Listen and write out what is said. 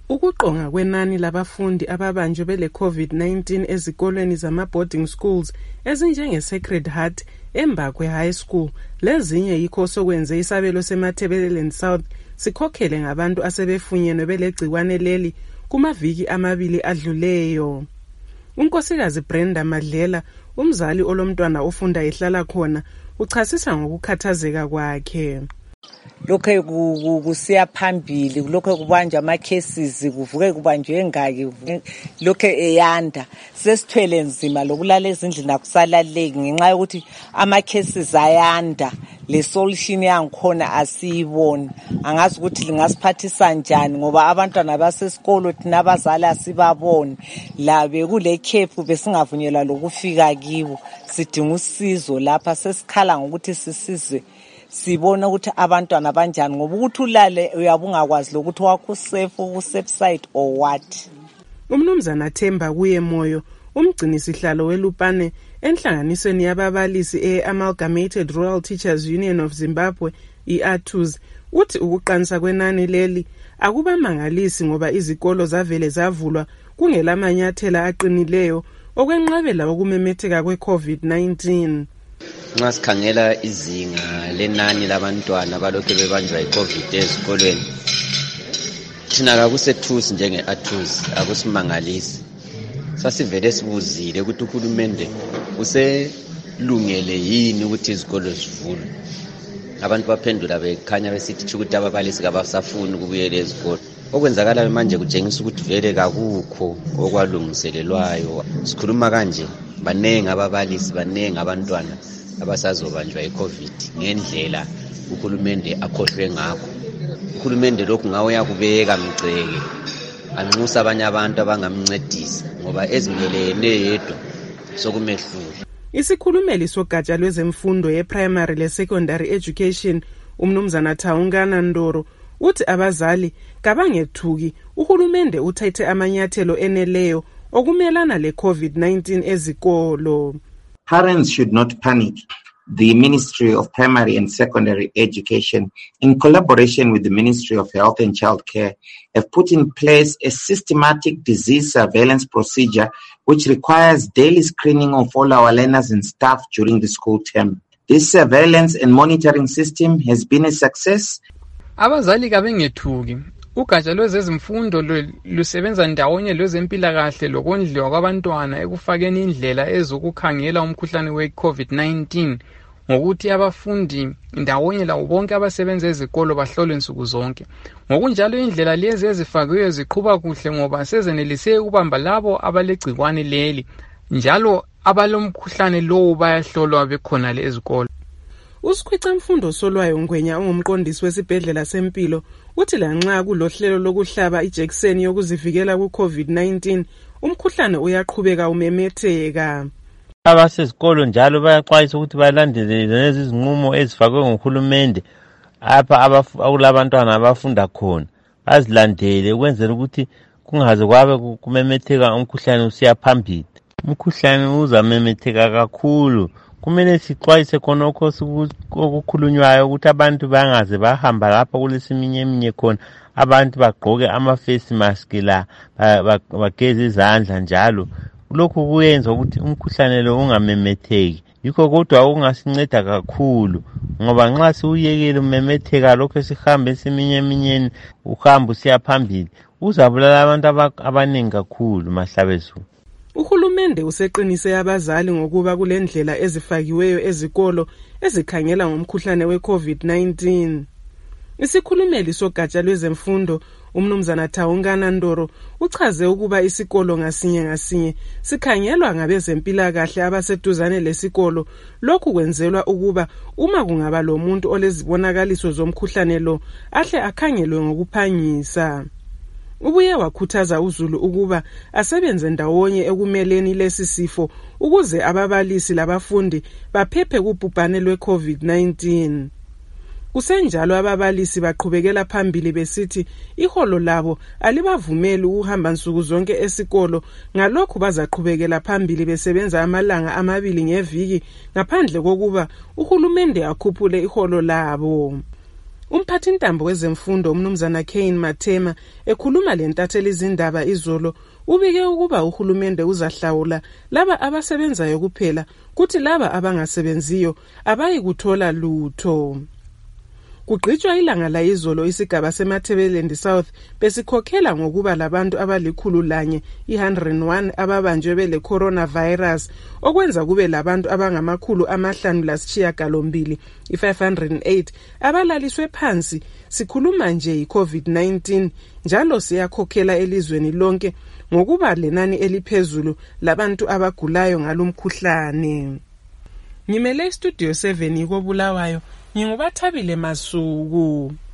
Ukuqonga kwenani labafundi ababanjwe bele COVID-19 ezikolweni zama-boarding schools ezinjenge-Sacred Heart, Embakwe High School, lezinye yikho sokwenze isabelo seMatabeleland South sikhokhele ngabantu asebefunyenwe belegciwane leli kumaviki amabili adluleyo. Unkosikazi Brenda Madlela, umzali olomntwana ofunda ehlala khona, uchasisa ngokukhathazeka kwakhe. Lokho kusiya phambili, lokho kubanjwa ama cases, kuvuke kubanjwe engaki, lokho eyanda. Sesithwele nzima lokulala ezindlini akusalaleki ngenxa yokuthi ama cases ayanda. Le solution yangikhona asiyiboni. Angazi ukuthi lingasiphathisa njani ngoba abantwana basesikolo thina abazali asibaboni. La bekule camp besingavunyelwa lokufika kibo. Sidinga usizo lapha, sesikhala ngokuthi sisizwe. Sibona ukuthi abantwana banjani ngoba ukuthi ulale uyabungakwazi lokuthi wakho safe side or what. Umnumzana Themba kuye Moyo, umgcini sihlalo weLupane enhlanganisweni yababalisi e-Amalgamated Rural Teachers Union of Zimbabwe, i-ATUZ, uthi ukuqansa kwenani leli akubamangalisi ngoba izikolo zavele zavulwa kungelamanyathela aqinileyo okwenqabela ukumemetheka kwe-COVID-19. Nxa sikhangela izinga lenani labantwana balokhu bebanjwa yi-COVID ezikolweni, thina kakusethusi njenge-ATUZ akusimangalisi. Sasivele sibuzile ukuthi uhulumende uselungele yini ukuthi izikolo zivulwe. Abantu baphendula bekhanya besithi ukuthi ababalisi kabasafuni ukubuyela ezikolo. Okwenzakala manje kutshengisa ukuthi vele kakukho okwalungiselelwayo. Sikhuluma kanje, banengi ababalisi, banengi abantwana abasazobanjwa i-COVID ngendlela uhulumende akhohlwe ngakho. Uhulumende lokhu ngawe yakubeka mceke, anxusa abanye abantu abangamncedisa ngoba ezimelene yedwa sokumehlula. Isikhulumeli sogatsha lwezemfundo ye-primary le-secondary education, umnumzana Taungana Ndoro, uthi abazali kabangethuki uhulumende uthethe amanyathelo eneleyo okumelana le-COVID-19 ezikolo. Parents should not panic. The Ministry of Primary and Secondary Education, in collaboration with the Ministry of Health and Child Care, have put in place a systematic disease surveillance procedure which requires daily screening of all our learners and staff during the school term. This surveillance and monitoring system has been a success. Abazali kabengethuki. Ugatsha lwezemfundo lusebenza ndawonye lwezempilakahle lokondliwa kwabantwana ekufakeni indlela ezokukhangela umkhuhlane we-COVID-19 ngokuthi abafundi ndawonye labo bonke abasebenza ezikolo bahlolwe nsuku zonke. Ngokunjalo indlela lezi ezifakiwe ziqhuba kuhle ngoba sezenelise ukubamba labo abalegcikwane leli. Njalo abalomkhuhlane lowo bayahlolwa bekhona le ezikolo. Usikhwica mfundo Solwayo Ngwenya ongumqondisi wesibhedlela sempilo uthi lanxa kulohlelo lokuhlaba ijekiseni yokuzivikela ku-COVID-19 umkhuhlane uyaqhubeka umemetheka. Abasesikolo njalo bayaxwayisa ukuthi balandele lezi zinqumo ezifakwe nguhulumende apha kulabantwana abafunda khona, bazilandele ukwenzela ukuthi kungaze kwabe kumemetheka umkhuhlane usiya phambili. Umkhuhlane uzamemetheka kakhulu. Kumele sixwayise khonokho okukhulunywayo ukuthi abantu bangaze bahamba lapha kulesiminyeminya khona, abantu bagqoke ama-face mask la, bageze izandla njalo. Lokhu kuyenza ukuthi umkhuhlane lo ungamemetheki. Yikho kodwa okungasinceda kakhulu ngoba nxa siwuyekile umemetheka lokho sihambe esiminyeminyeni uhamba usiya phambili uzabulala abantu abaningi kakhulu mahlabezulu. Uhulumende useqinise abazali ngokuba kulendlela ezifakiweyo ezikolo ezikhangela ngomkhuhlane we-COVID-19. Isikhulumeli sogatsha lwezemfundo umnumzana Taungana Ndoro uchaze ukuba isikolo ngasinye sikhangelwa ngabezempilakahle abaseduzane lesikolo. Lokhu kwenzelwa ukuba uma kungaba lomuntu olezibonakaliso zomkhuhlane lo ahle akhangelwe ngokuphangisa. Ubuye wakhuthaza uZulu ukuba asebenze ndawonye ekumeleni lesi sifo ukuze ababalisi labafundi baphephe kubhubhane lwe-COVID-19. Kusenjalo ababalisi baqhubekela phambili besithi iholo labo alibavumeli ukuhamba nsuku zonke esikolo, ngalokho bazaqhubekela phambili besebenza amalanga amabili ngeviki ngaphandle kokuba uhulumende akhuphule iholo labo. Umphathintambo wezemfundo umnumzana Kane Mathema ekhuluma lentatheli izindaba izolo ubike ukuba uhulumende uzahlawula laba abasebenzayo kuphela kuthi laba abangasebenziyo abayikuthola lutho. Kugqitshwa ilanga la izolo isigaba seMatabeleland South besikhokhela ngokuba labantu abali101 ababanjwe bele coronavirus okwenza kube labantu abangama508 508 abalaliswe phansi. Sikhuluma nje iCovid-19 njalo siyakhokhela elizweni lonke ngokuba lenani eliphezulu labantu abagulayo ngalomkhuhlane. Ngimele studio 7 koBulawayo. Ngingubathabile Masuku.